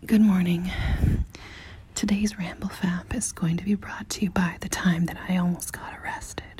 Good morning. Today's Ramble Fap is going to be brought to you by the time that I almost got arrested.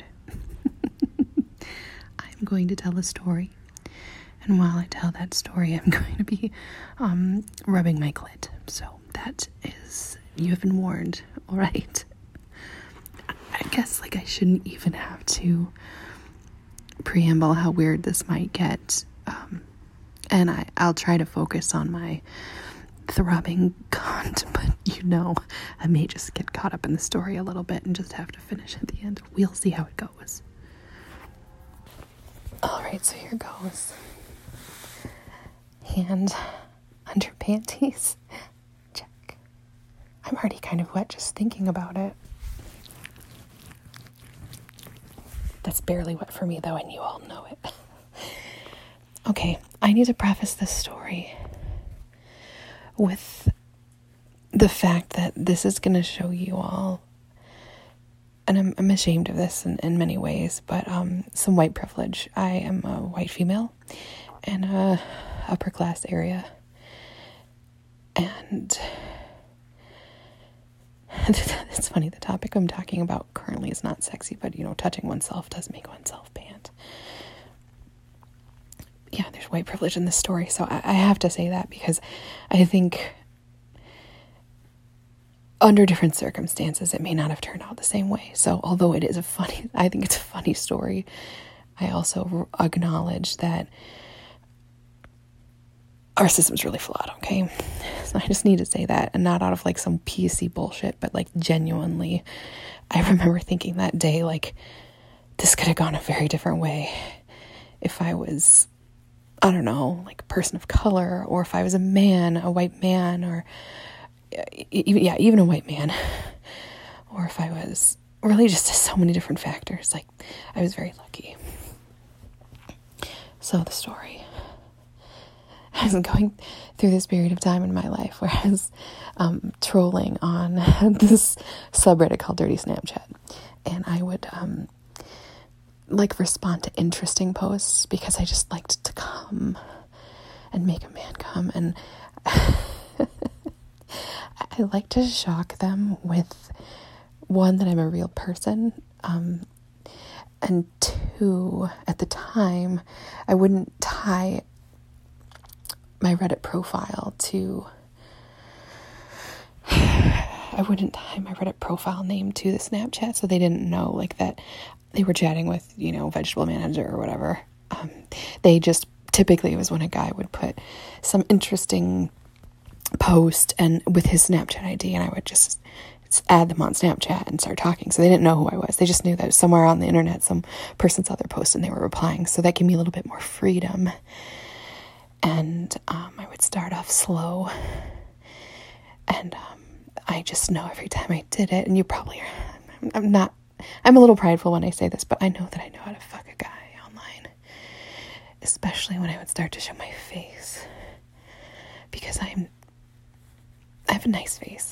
I'm going to tell a story, and while I tell that story, I'm going to be rubbing my clit. So that is, you have been warned, all right? I guess I shouldn't even have to preamble how weird this might get, and I'll try to focus on my throbbing cunt, but I may just get caught up in the story a little bit and just have to finish at the end. We'll see how it goes. Alright, so here goes. Hand under panties. Check. I'm already kind of wet just thinking about it. That's barely wet for me though, and you all know it. Okay, I need to preface this story with the fact that this is going to show you all, and I'm ashamed of this in many ways, but some white privilege. I am a white female in a upper class area, and it's funny, the topic I'm talking about currently is not sexy, but touching oneself does make oneself pant. Yeah, there's white privilege in this story, so I have to say that because I think under different circumstances it may not have turned out the same way. So although I think it's a funny story, I also acknowledge that our system's really flawed, okay? So I just need to say that, and not out of some PC bullshit, but genuinely, I remember thinking that day, this could have gone a very different way if I was, I don't know, a person of color, or if I was a man, a white man, or even a white man, or if I was really just so many different factors. I was very lucky. So the story. I was going through this period of time in my life where I was trolling on this subreddit called Dirty Snapchat, and I would respond to interesting posts because I just liked to come and make a man come, and I like to shock them with, one, that I'm a real person, and two, at the time, I wouldn't tie my Reddit profile name to the Snapchat, so they didn't know that they were chatting with, Vegetable Manager or whatever. They just, typically it was when a guy would put some interesting post and with his Snapchat ID, and I would just add them on Snapchat and start talking. So they didn't know who I was. They just knew that somewhere on the internet some person saw their post and they were replying. So that gave me a little bit more freedom. And I would start off slow, and I just know every time I did it, and you probably are, I'm a little prideful when I say this, but I know that I know how to fuck a guy online, especially when I would start to show my face, because I have a nice face.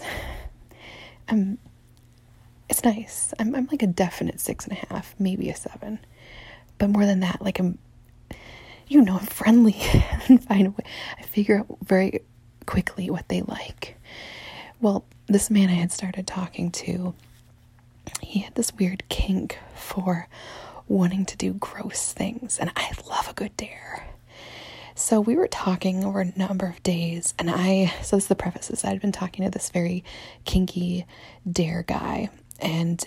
It's nice. I'm a definite 6.5, maybe a 7, but more than that, I'm friendly and find a way. I figure out very quickly what they like. Well, this man I had started talking to, he had this weird kink for wanting to do gross things, and I love a good dare. So we were talking over a number of days, and so this is the preface, I'd been talking to this very kinky dare guy, and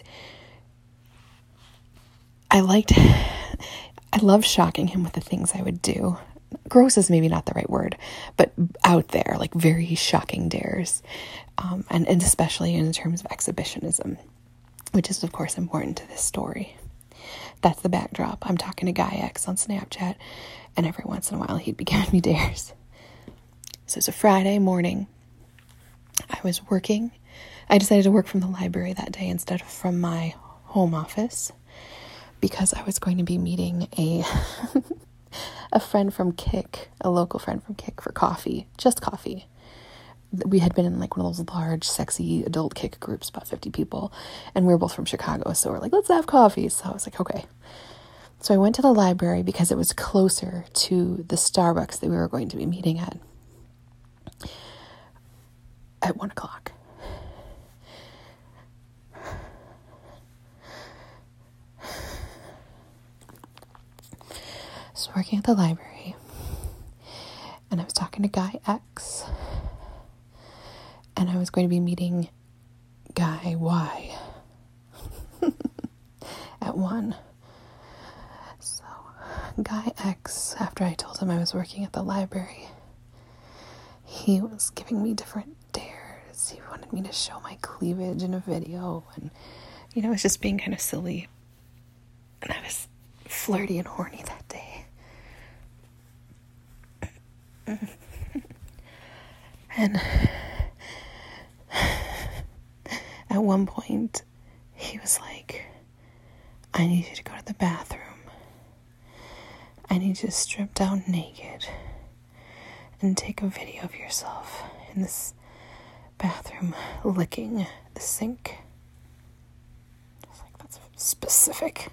I love shocking him with the things I would do. Gross is maybe not the right word, but out there, very shocking dares. And especially in terms of exhibitionism, which is, of course, important to this story. That's the backdrop. I'm talking to Guy X on Snapchat, and every once in a while he'd be giving me dares. So it's a Friday morning. I was working. I decided to work from the library that day instead of from my home office, because I was going to be meeting a friend from Kik, a local friend from Kik, for coffee, just coffee. We had been in one of those large, sexy adult Kik groups, about 50 people, and we were both from Chicago, so we're let's have coffee. So I was okay. So I went to the library because it was closer to the Starbucks that we were going to be meeting at. at 1 o'clock. I was working at the library, and I was talking to Guy X, and I was going to be meeting Guy Y at 1. So, Guy X, after I told him I was working at the library, he was giving me different dares. He wanted me to show my cleavage in a video, and, it was just being kind of silly. And I was flirty and horny that day. And at one point, he was like, I need you to go to the bathroom. I need you to strip down naked and take a video of yourself in this bathroom licking the sink. I was like, that's specific.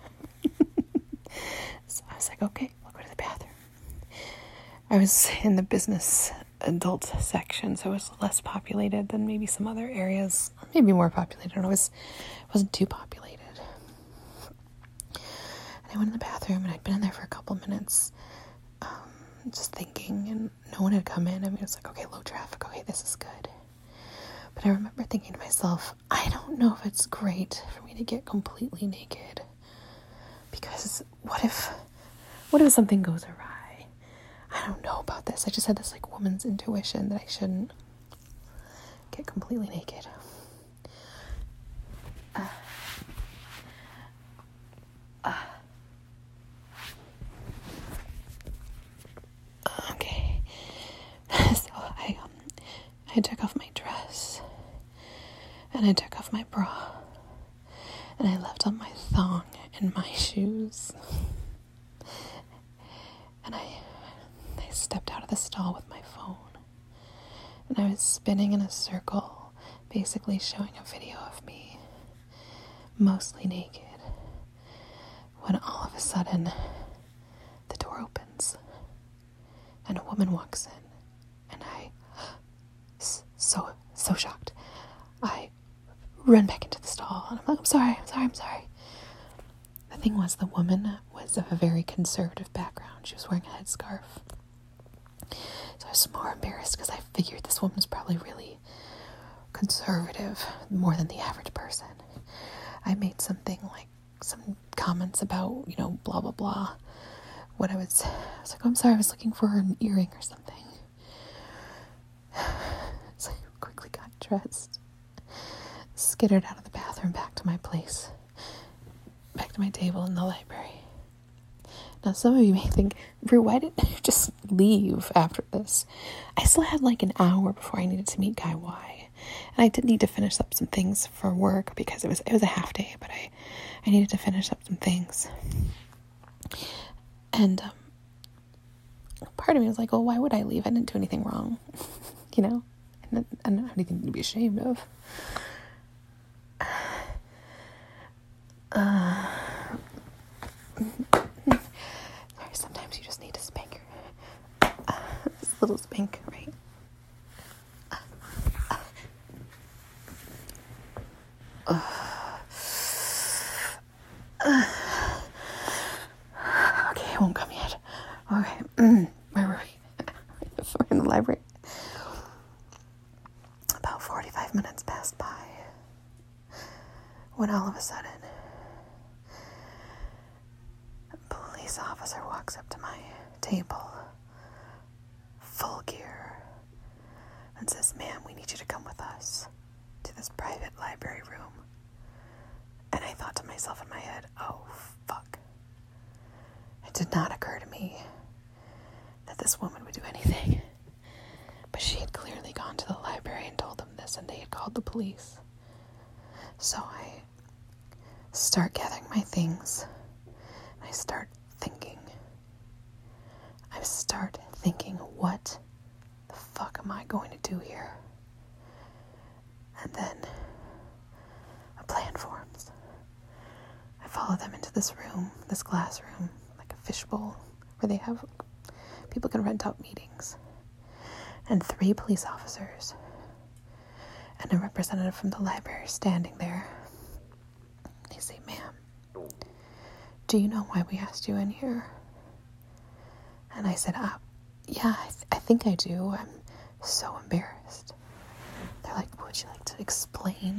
So I was like, okay, I'll go to the bathroom. I was in the business adult section, so it was less populated than maybe some other areas. Maybe more populated. It wasn't too populated. And I went in the bathroom, and I'd been in there for a couple minutes, just thinking, and no one had come in. I mean, it was like, okay, low traffic. Okay, this is good. But I remember thinking to myself, I don't know if it's great for me to get completely naked, because what if something goes awry? I don't know about this. I just had this woman's intuition that I shouldn't get completely naked. Okay. So I took off my dress, and I took off my bra, and I left on my thong and my shoes. And I stepped out of the stall with my phone, and I was spinning in a circle, basically showing a video of me, mostly naked, when all of a sudden, the door opens, and a woman walks in, and I, so shocked, I run back into the stall, and I'm like, I'm sorry. The thing was, the woman was of a very conservative background. She was wearing a headscarf. So I was more embarrassed because I figured this woman was probably really conservative, more than the average person. I made some comments about, blah, blah, blah. I was like, oh, I'm sorry, I was looking for an earring or something. So I quickly got dressed, skittered out of the bathroom back to my place, back to my table in the library. Now, some of you may think, Rue, why didn't you just leave after this? I still had an hour before I needed to meet Guy Y. And I did need to finish up some things for work because it was a half day, but I needed to finish up some things. And part of me was like, well, why would I leave? I didn't do anything wrong, And I don't have anything to be ashamed of. Sometimes you just need a spanker. This little spank, right? Okay, it won't come yet. Okay, where were we? We're in the library. About 45 minutes passed by when all of a sudden, a police officer walks up to my table, full gear, and says, ma'am, we need you to come with us to this private library room. And I thought to myself in my head, oh, fuck. It did not occur to me that this woman would do anything. But she had clearly gone to the library and told them this, and they had called the police. So I start gathering my things, and I start thinking. What the fuck am I going to do here? And then a plan forms. I follow them into this room, this glass room, like a fishbowl, where they have, people can rent out meetings. And 3 police officers and a representative from the library is standing there. They say, "Ma'am, do you know why we asked you in here?" And I said, "Yeah, I think I do. I'm so embarrassed." They're like, "Would you like to explain,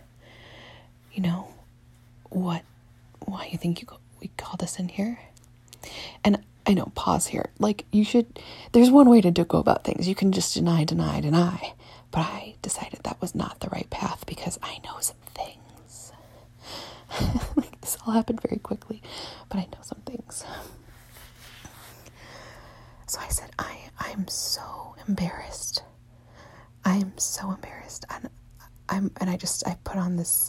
why you think we called us in here?" And I know, pause here. There's one way to go about things. You can just deny. But I decided that was not the right path because I know some things. This all happened very quickly, but I know some things. So I said, I'm so embarrassed. I am so embarrassed. And I put on this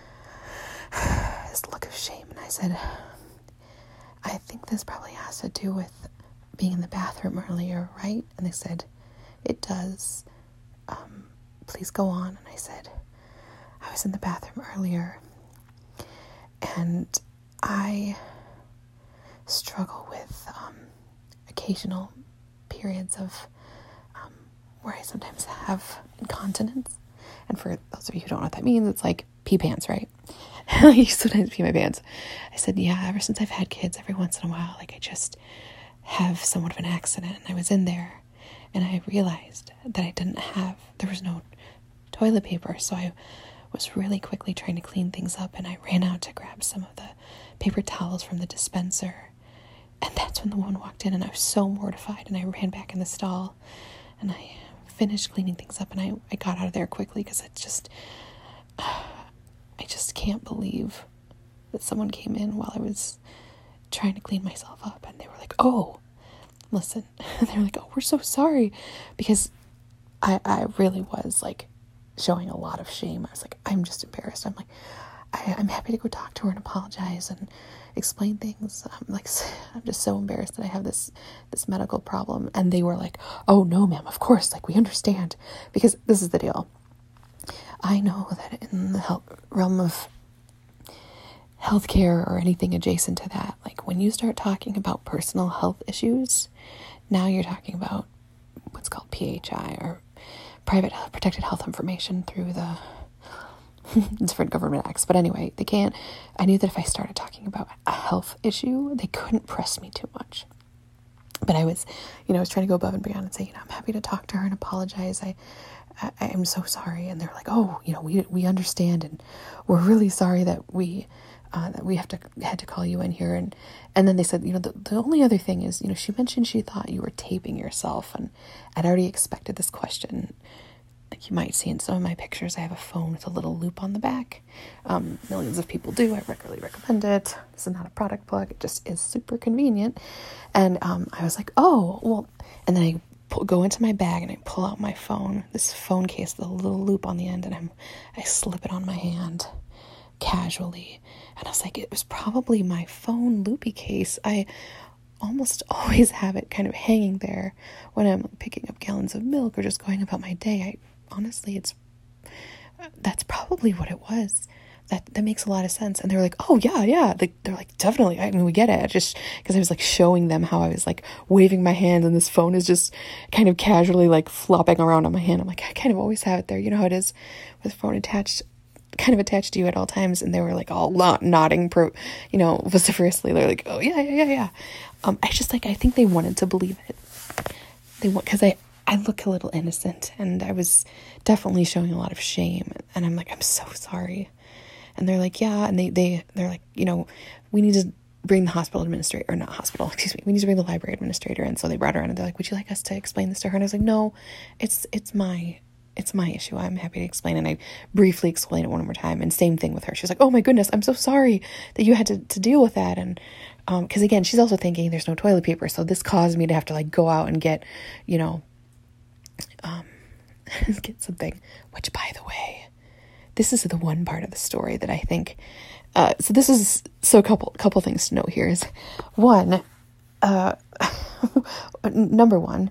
look of shame, and I said, "I think this probably has to do with being in the bathroom earlier, right?" And they said, "It does. Please go on." And I said, "I was in the bathroom earlier, and I struggle with occasional periods of where I sometimes have incontinence." And for those of you who don't know what that means, it's like pee pants, right? I sometimes pee my pants. I said, "Yeah, ever since I've had kids, every once in a while, I just have somewhat of an accident." And I was in there, and I realized that there was no toilet paper. So I was really quickly trying to clean things up, and I ran out to grab some of the paper towels from the dispenser. And that's when the woman walked in, and I was so mortified, and I ran back in the stall, and I finished cleaning things up, and I got out of there quickly because I just can't believe that someone came in while I was trying to clean myself up, and they were like, "Oh, listen," and they were like, "Oh, we're so sorry," because I really was showing a lot of shame. I was like, I'm just embarrassed. I'm like, I'm happy to go talk to her and apologize and explain things. I'm just so embarrassed that I have this medical problem. And they were like, "Oh no, ma'am, of course, we understand," because this is the deal. I know that in the realm of healthcare or anything adjacent to that, when you start talking about personal health issues, now you're talking about what's called PHI, or private protected health information, through the different government acts. But anyway, I knew that if I started talking about a health issue, they couldn't press me too much. But I was trying to go above and beyond and say, I'm happy to talk to her and apologize. I am so sorry. And they're like, "Oh, we understand, and we're really sorry that we had to call you in here." And then they said, the only other thing is, she mentioned she thought you were taping yourself, and I'd already expected this question. Like you might see in some of my pictures, I have a phone with a little loop on the back. Millions of people do. I regularly recommend it. This is not a product plug. It just is super convenient. And I was like, "Oh, well," and then I go into my bag and I pull out my phone, this phone case with a little loop on the end, and I slip it on my hand casually. And I was like, it was probably my phone loopy case. I almost always have it kind of hanging there when I'm picking up gallons of milk or just going about my day. That's probably what it was. That makes a lot of sense. And they're like, "Oh yeah." They're like, "Definitely. I mean, we get it." Just because I was showing them how I was waving my hand, and this phone is just kind of casually flopping around on my hand. I'm like, I kind of always have it there. You know how it is with phone attached to you at all times. And they were all nodding, vociferously. They're like, "Oh yeah. I think they wanted to believe it. Because I look a little innocent, and I was definitely showing a lot of shame. And I'm like, "I'm so sorry." And they're like, "Yeah." And they're like, "We need to bring the hospital administrator," or not hospital, excuse me. "We need to bring the library administrator in." So they brought her in, and they're like, "Would you like us to explain this to her?" And I was like, "No, it's my issue. I'm happy to explain." And I briefly explained it one more time. And same thing with her. She's like, "Oh my goodness, I'm so sorry that you had to deal with that." And because again, she's also thinking there's no toilet paper. So this caused me to have to go out and get, get something, which by the way, this is the one part of the story that I think, a couple things to note here is, one, number one,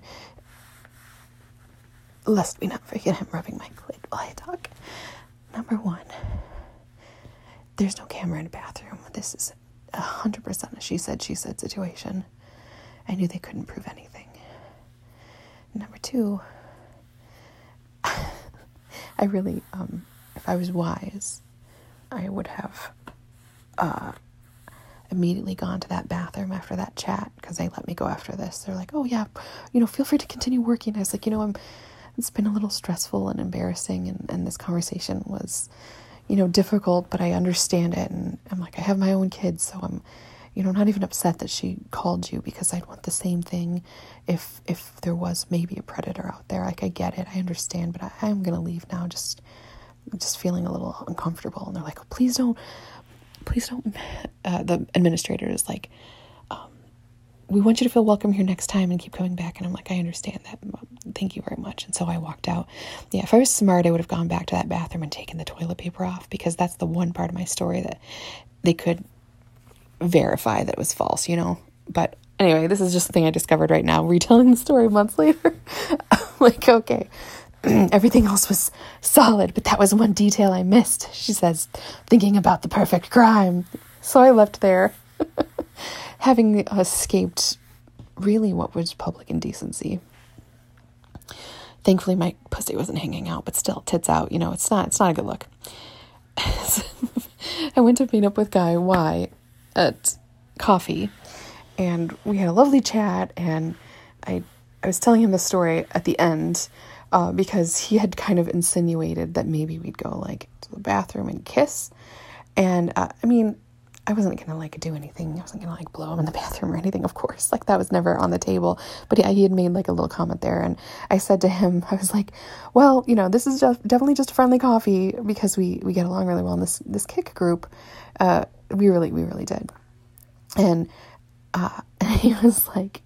lest we not forget him rubbing my clit while I talk. Number one, there's no camera in a bathroom. This is 100% a she said situation. I knew they couldn't prove anything. Number two, I really, if I was wise, I would have immediately gone to that bathroom after that chat, because they let me go after this. They're like, oh yeah, feel free to continue working. I was like, it's been a little stressful and embarrassing, and this conversation was, difficult, but I understand it. And I'm like, I have my own kids, so I'm, not even upset that she called you, because I'd want the same thing if there was maybe a predator out there. Like, I get it, I understand, but I'm gonna leave now, just feeling a little uncomfortable. And they're like, oh, please don't. The administrator is like, we want you to feel welcome here next time and keep coming back. And I'm like, I understand that. Thank you very much. And so I walked out. Yeah, if I was smart, I would have gone back to that bathroom and taken the toilet paper off, because that's the one part of my story that they could verify that it was false, But anyway, this is just a thing I discovered right now, retelling the story months later. Like, okay, everything else was solid, but that was one detail I missed. She says, thinking about the perfect crime. So I left there, having escaped really what was public indecency. Thankfully, my pussy wasn't hanging out, but still, tits out. It's not a good look. I went to meet up with Guy Y at coffee, and we had a lovely chat, and I was telling him the story at the end, because he had kind of insinuated that maybe we'd go like to the bathroom and kiss. And I wasn't gonna do anything. I wasn't gonna blow him in the bathroom or anything, of course. That was never on the table. But yeah, he had made a little comment there, and I said to him, I was like, well, this is definitely just a friendly coffee, because we get along really well in this kick group. We really did. And he was like,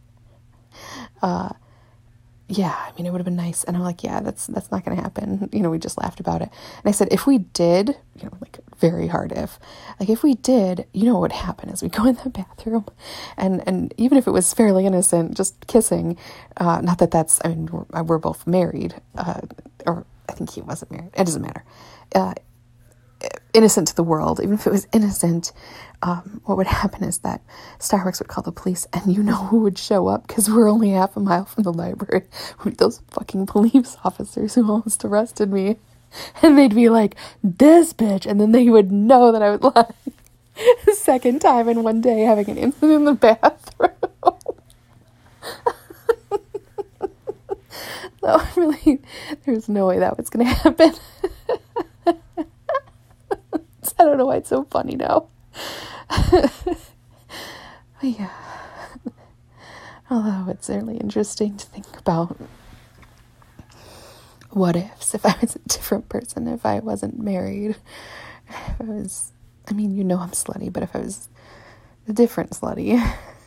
yeah, it would have been nice. And I'm like, yeah, that's not going to happen. We just laughed about it. And I said, if we did, very hard if we did, what would happen is we go in the bathroom, and even if it was fairly innocent, just kissing, not that that's, we're both married, or I think he wasn't married. It doesn't matter. Innocent to the world, even if it was innocent, what would happen is that Starbucks would call the police, and who would show up, because we're only half a mile from the library. Those fucking police officers who almost arrested me, and they'd be like, this bitch, and then they would know that I was lying. The second time in one day, having an incident in the bathroom. So really, there's no way that was going to happen. I don't know why it's so funny now. But yeah. Although it's certainly interesting to think about what ifs, if I was a different person, if I wasn't married, if I was, I'm slutty, but if I was a different slutty,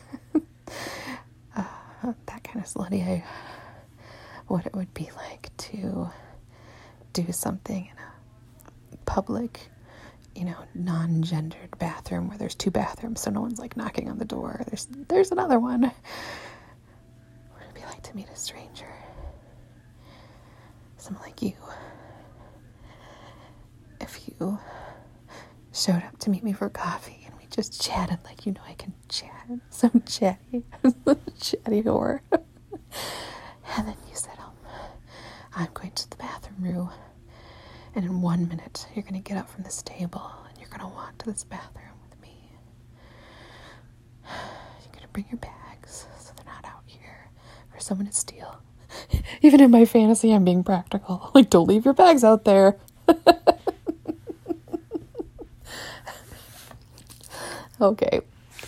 that kind of slutty, what it would be like to do something in a public, non-gendered bathroom where there's two bathrooms, so no one's knocking on the door. There's another one. What would it be like to meet a stranger? Someone like you. If you showed up to meet me for coffee and we just chatted like I can chat. Some chatty whore. And then you said, I'm going to the bathroom, and in 1 minute, you're going to get up from this table, and you're going to walk to this bathroom with me. You're going to bring your bags, so they're not out here for someone to steal. Even in my fantasy, I'm being practical. Don't leave your bags out there. Okay.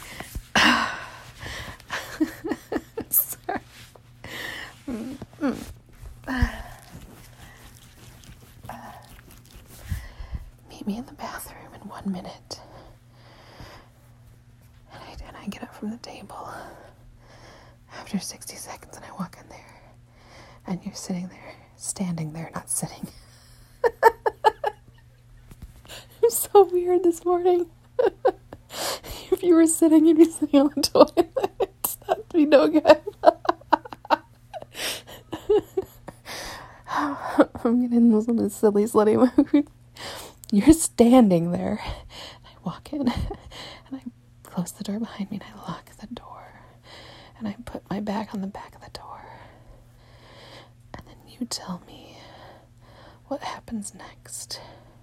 Sorry. Meet me in the bathroom in 1 minute. And I get up from the table after 60 seconds, and I walk in there. And you're sitting there, standing there, not sitting. I'm so weird this morning. If you were sitting, you'd be sitting on the toilet. That'd be no good. I'm getting this little silly slutty mood. You're standing there. And I walk in, and I close the door behind me, and I lock the door. And I put my bag on the back of the door. And then you tell me what happens next?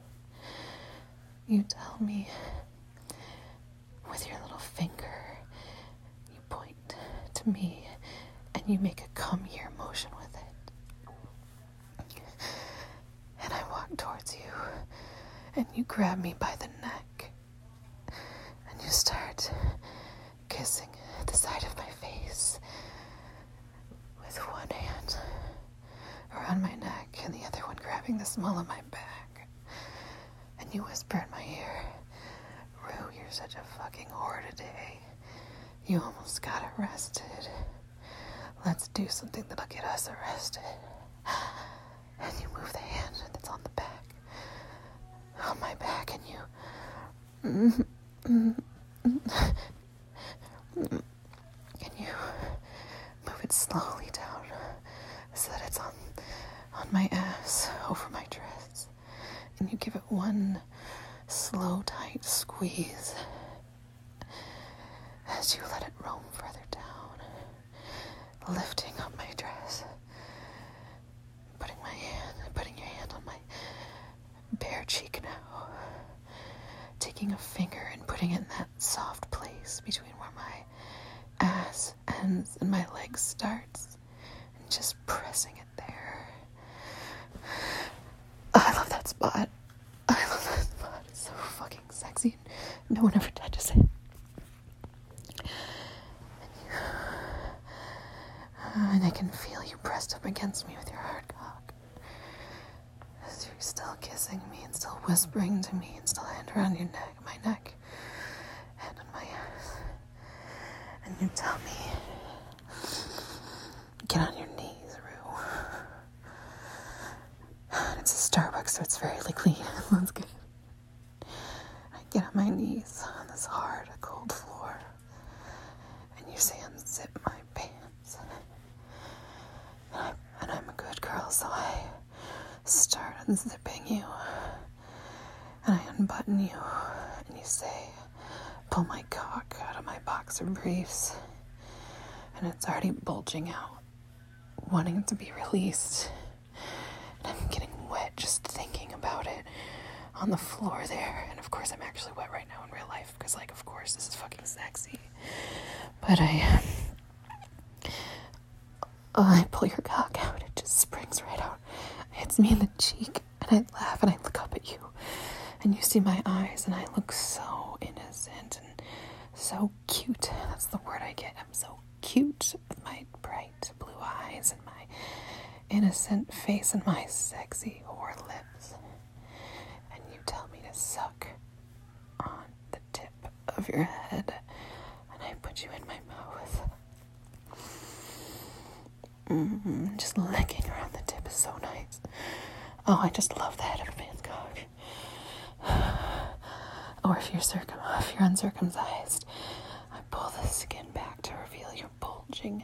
You tell me with your little finger, you point to me and you make a come here motion with it. And I walk towards you and you grab me by the neck and you start kissing the side of my face with one hand around my neck and the other one grabbing the small of my back. And you whisper in my ear, Rue, you're such a fucking whore today. You almost got arrested. Let's do something that'll get us arrested. And you move the hand that's on the back, on my back, and you move it slowly down so that it's on my ass, over my dress. And you give it one slow, tight squeeze as you let it roam further down, lifting up my dress, putting your hand on my bare cheek now, taking a finger and putting it in that soft place between where my ass ends and my legs starts, and just pressing it there. I love that spot. It's so fucking sexy. No one ever touches it. And I can feel you pressed up against me with your hard cock. As you're still kissing me and still whispering to me and still hand around your neck, my neck, hand on my ass. And you tell me, get on your knees, Rue. It's a Starbucks, so it's very clean. That's good. I get on my knees on this hard, cold floor. And you say, unzip my pants. And I'm a good girl, so I start unzipping you. And I unbutton you. And you say, pull my cock out of my boxer briefs. And it's already bulging out, wanting to be released. And I'm getting wet just thinking about it on the floor there. And of course I'm actually wet right now in real life because, like, of course this is fucking sexy. But I pull your cock out. It just springs right out. It hits me in the cheek and I laugh and I look up at you and you see my eyes and I look so innocent and so cute. That's the word I get. I'm so cute with my bright blue eyes and my innocent face and my sexy whore lips. And you tell me to suck on the tip of your head and I put you in my mouth. Just licking around the tip is so nice. Oh, I just love the head of a man's cock. Or if you're uncircumcised, I pull the skin back to reveal your bulging,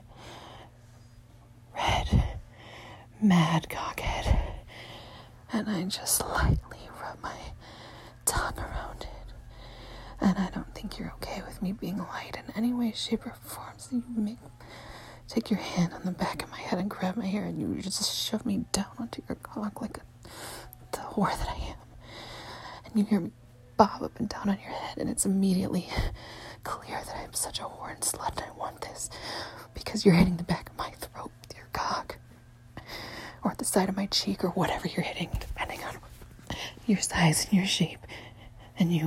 red, mad cockhead. And I just lightly rub my tongue around it. And I don't think you're okay with me being light in any way, shape, or form, so you take your hand on the back of my head and grab my hair and you just shove me down onto your cock like the whore that I am. And you hear me bob up and down on your head and it's immediately clear that I'm such a whore and slut and I want this because you're hitting the back of my throat with your cock or the side of my cheek or whatever you're hitting depending on your size and your shape. And you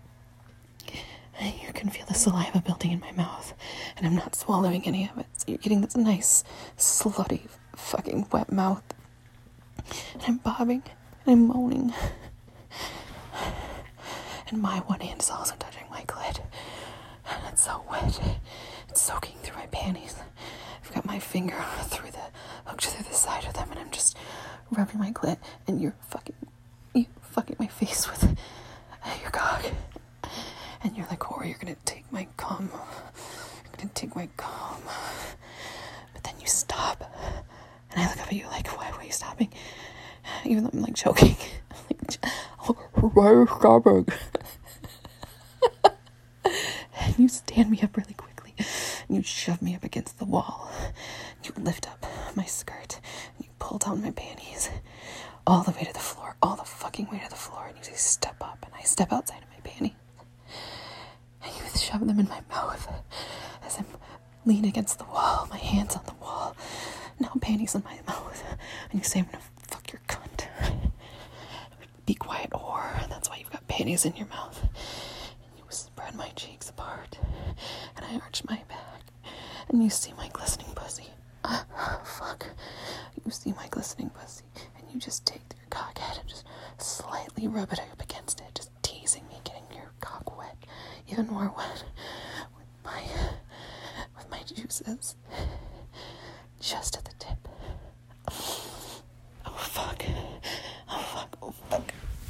can feel the saliva building in my mouth and I'm not swallowing any of it. So you're getting this nice, slutty, fucking wet mouth. And I'm bobbing and I'm moaning. And my one hand is also touching my clit. And it's so wet. It's soaking through my panties. I've got my finger hooked through the side of them and I'm just rubbing my clit and you fucking my face with your cock. And you're like, whore, you're gonna take my cum. You're gonna take my cum. But then you stop. And I look up at you like, why are you stopping? Even though I'm like choking. I'm like, why are you stopping? And you stand me up really quickly. And you shove me up against the wall. You lift up my skirt. And you pull down my panties. all the way to the floor, all the fucking way to the floor, and you say, step up, and I step outside of my panties, and you shove them in my mouth as I'm leaning against the wall, my hands on the wall, now panties in my mouth, and you say, I'm gonna fuck your cunt. Be quiet, whore, and that's why you've got panties in your mouth. And you spread my cheeks apart, and I arch my back, and you see my glistening pussy. Fuck. You see my glistening pussy, and you just take your cock head and just slightly rub it up against it, just teasing me, getting your cock wet, even more wet, with my juices, just at the tip. Oh fuck. Oh fuck. Oh fuck.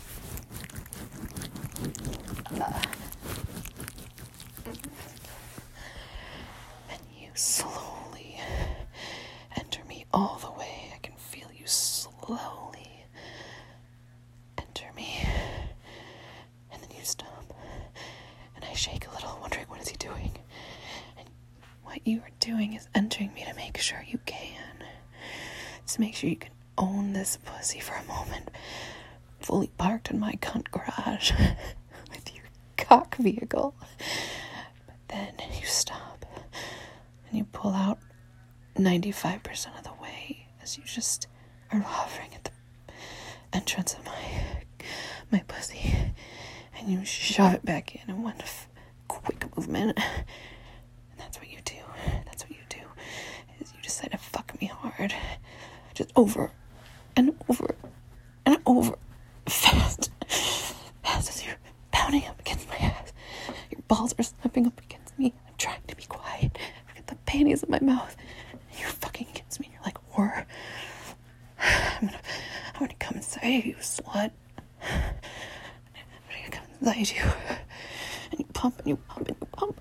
And you slowly enter me all the way. I can feel you slowly enter me. And then you stop. And I shake a little, wondering what is he doing. And what you are doing is entering me to make sure you can. To make sure you can own this pussy for a moment. Fully parked in my cunt garage. With your cock vehicle. But then you stop. And you pull out 95% of the way as you just are hovering at the entrance of my pussy, and you shove it back in one quick movement. And that's what you do. That's what you do. Is you decide to fuck me hard, just over and over and over, fast as you're pounding up against my ass. Your balls are slapping up against me. I'm trying to be quiet. I get the panties in my mouth. You're fucking against me. You're like, whore. I'm gonna come inside you, slut. I'm gonna come inside you. And you pump and you pump and you pump.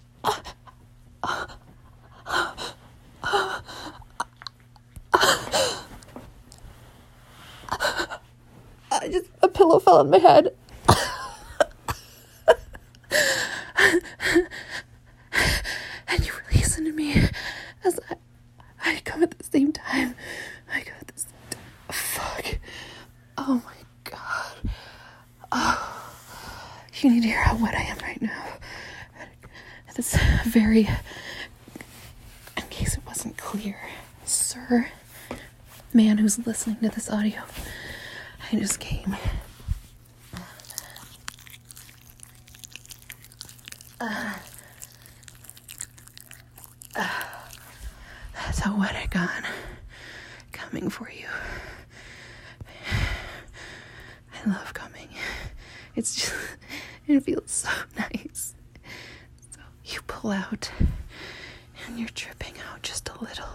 A pillow fell on my head. And you release into me as I come at the same time. I come at the same time. Fuck. Oh my god. Oh. You need to hear how wet I am right now. This very, in case it wasn't clear, sir, man who's listening to this audio, I just came. That's how wet I got. Coming for you. I love coming. It's just, it feels so nice. So you pull out, and you're dripping out just a little.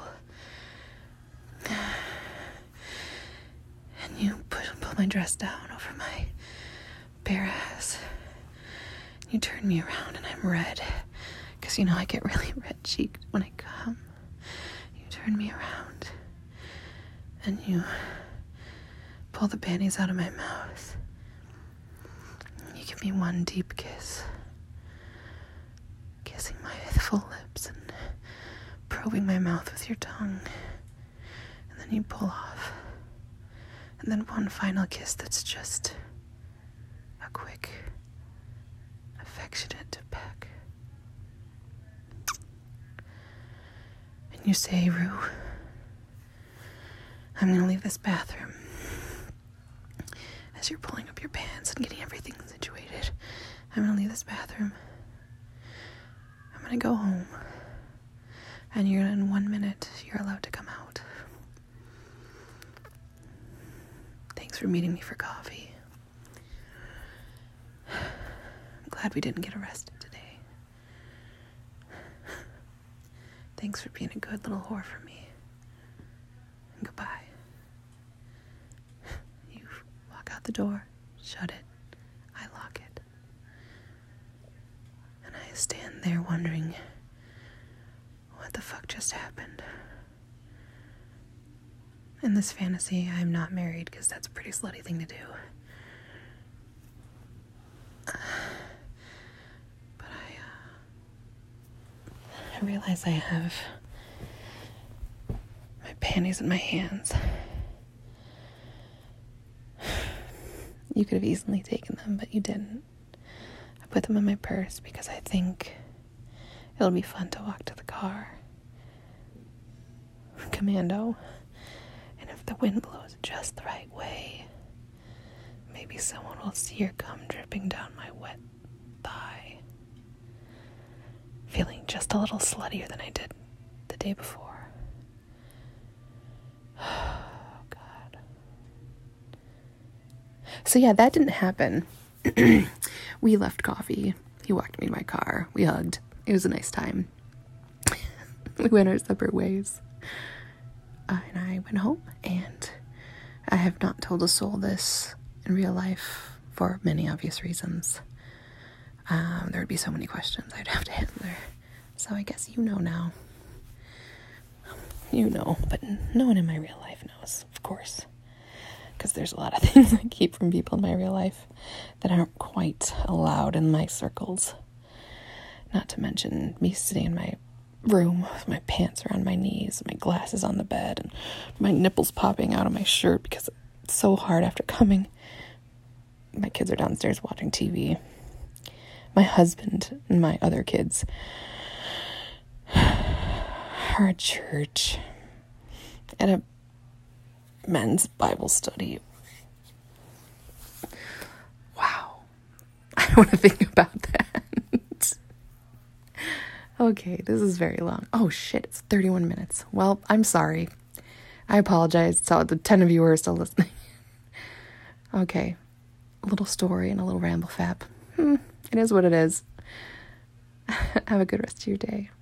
And you pull my dress down over my bare ass. You turn me around, and I'm red. Because you know I get really red-cheeked when I come. You turn me around, and you pull the panties out of my mouth. You give me one deep kiss, kissing my full lips and probing my mouth with your tongue. And then you pull off. And then one final kiss that's just a quick, affectionate peck. And you say, Rue, I'm going to leave this bathroom. As you're pulling up your pants and getting everything situated, I'm going to leave this bathroom. I'm going to go home. And in 1 minute, you're allowed to come out. Thanks for meeting me for coffee. I'm glad we didn't get arrested today. Thanks for being a good little whore for me. And goodbye. You walk out the door, shut it, I lock it. And I stand there wondering, what the fuck just happened? In this fantasy, I'm not married because that's a pretty slutty thing to do. But I realize I have my panties in my hands. You could have easily taken them, but you didn't. I put them in my purse because I think it'll be fun to walk to the car. Commando. And if the wind blows just the right way, maybe someone will see your gum dripping down my wet thigh. Feeling just a little sluttier than I did the day before. Oh, God. So yeah, that didn't happen. We left coffee. He walked me to my car. We hugged. It was a nice time. We went our separate ways. And I went home, and I have not told a soul this in real life for many obvious reasons. There would be so many questions I'd have to answer. So I guess you know now. You know, but no one in my real life knows, of course. Because there's a lot of things I keep from people in my real life that aren't quite allowed in my circles. Not to mention me sitting in my room with my pants around my knees, my glasses on the bed, and my nipples popping out of my shirt because it's so hard after coming. My kids are downstairs watching TV. My husband and my other kids are at church at a men's Bible study. Wow. I don't want to think about that. Okay, this is very long. Oh shit, it's 31 minutes. Well, I'm sorry. I apologize to the 10 of you who are still listening. Okay, a little story and a little ramble fap. It is what it is. Have a good rest of your day.